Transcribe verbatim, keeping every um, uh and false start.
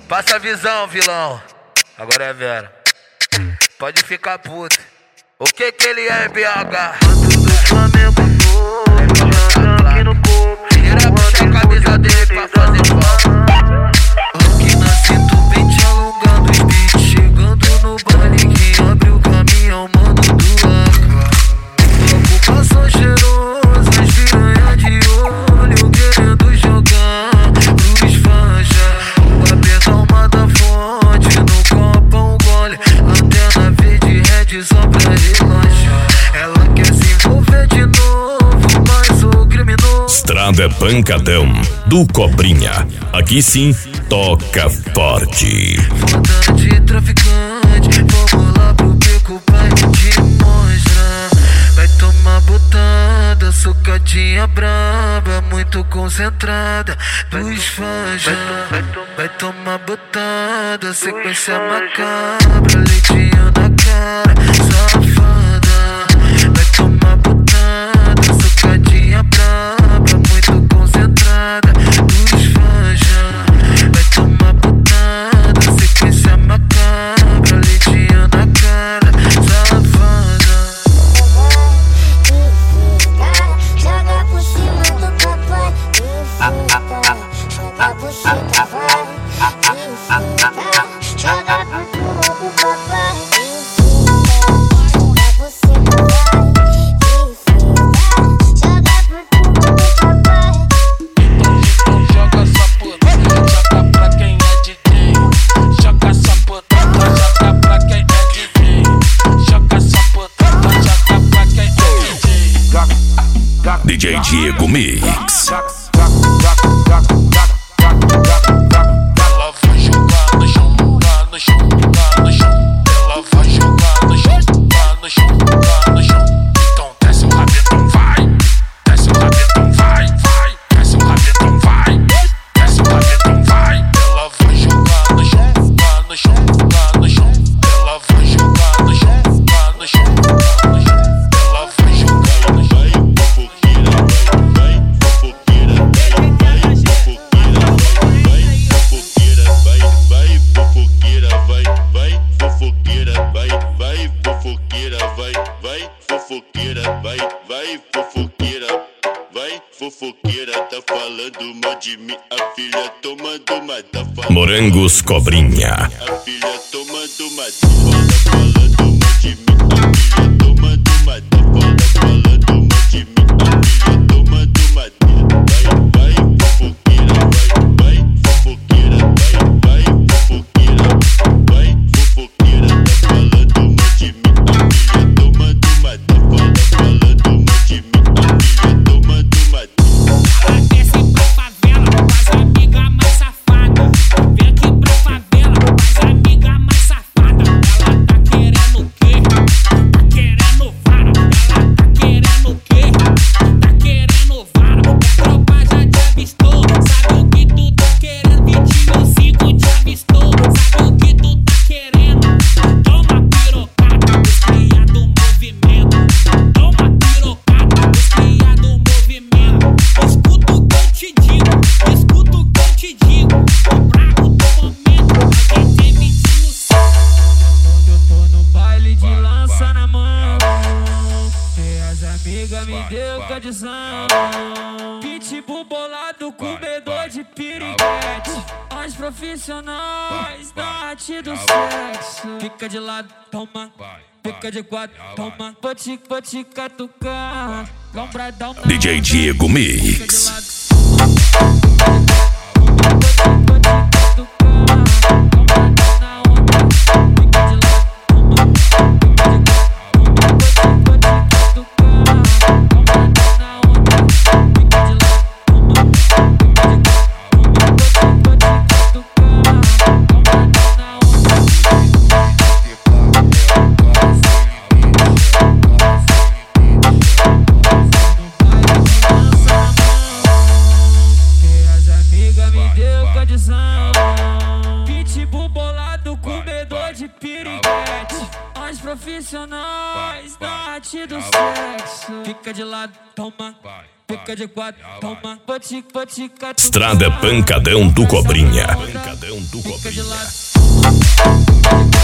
Passa a visão, vilão. Agora é Vera. Pode ficar puto. O que que ele é em B H? Santos do Flamengo novo, aqui no corpo. Tira puxa a camisa dele pra fazer falta. Aqui na cinto, pente alongando os beats. Chegando no baile, quem abre o caminhão, mano do Laca. Ocupação cheirosa, as piranha de olho, querendo jogar pros fanja. O apertão mata fonte, no copo um gole. Antena verde, red só pra relaxar. Ela quer se envolver de novo, mas o criminoso. Estrada Pancadão do Cobrinha. Aqui sim, toca forte. Foda de traficante, vamos lá pro beco, pai te mostrar. Vai tomar botada, socadinha braba, muito concentrada dos fãs já. Vai tomar botada, sequência macabra, leitinho na cara, safada. Vai tomar botada, socadinha braba, muito concentrada dos fãs já. Vai tomar botada, sequência macabra, leitinho na cara, safada. Joga por cima do papai, joga por cima, vai, joga por cima do papai, joga por cima, Então joga essa puta, joga pra quem é D J. Joga essa puta, joga pra quem é D J. Joga essa puta, joga pra quem é D J. D J Diego Mix. Ela vai jogar no chão, jogar no chão, jogar no chão. Ela vai jogar no chão, jogar no chão, jogar no chão. Então desce o rabetão, vai. Desce o rabetão, vai, vai. Desce o rabetão, vai. Desce o rabetão, vai. Ela vai jogar no chão, jogar no chão, jogar no chão. Ela vai jogar no chão, jogar no chão, jogar no chão. Ela vai jogar no chão. Fofoqueira tá falando mal de mim, a filha tomando uma tá falando. Morangos Cobrinha. A filha tomando uma tá falando mal de mim, a filha tomando uma tá falando mal de mim, a filha tomando uma. Vai, vai, fofoqueira, vai, vai, fofoqueira, vai, vai, fofoqueira, vai, fofoqueira tá falando mal de mim, a filha tomando uma tá falando mal de mim, a filha tomando uma. Ela desce pra favela, faz amiga mais safada. Vem aqui pra favela, faz amiga mais safada. Ela tá querendo o quê? Tá querendo vara. Ela tá querendo o quê? Tá querendo vara. A tropa já te avistou, sabe o que tu tá querendo? vinte mil cinco te avistou, sabe o que tu tá querendo? Toma pirocada, os cria do movimento. Toma pirocada, os cria do movimento. Escuta o que eu te digo, escuta o que eu te digo. O brabo do momento, alguém tem vinte mil cinco. Eu tô no baile de lança na mão, e as amigas me deu condição. Pitbull bolado, comedor de piriguete. As profissionais da arte do sexo. Fica de lado, toma. Fica de quatro, toma. Vou te, vou te catucar. Lombradão na D J Diego Fica Mix. de lado, toma. Vou te catucar. Lombradão na onda. Fica de lado, toma. Fica de quatro, toma. Vou te, vou te catucar. Lombradão na onda. Fica de lado, toma. Fica de quatro, toma. Vou te, vou te catucar. Lombradão na onda. Me deu condição. Pitbull bolado, comedor de piriguete. As profissionais da arte do sexo. Fica de lado, toma. fica de quatro, toma, vou te, vou te catucar. Estrada Pancadão do Cobrinha. Pancadão do Fica de Cobrinha. lado.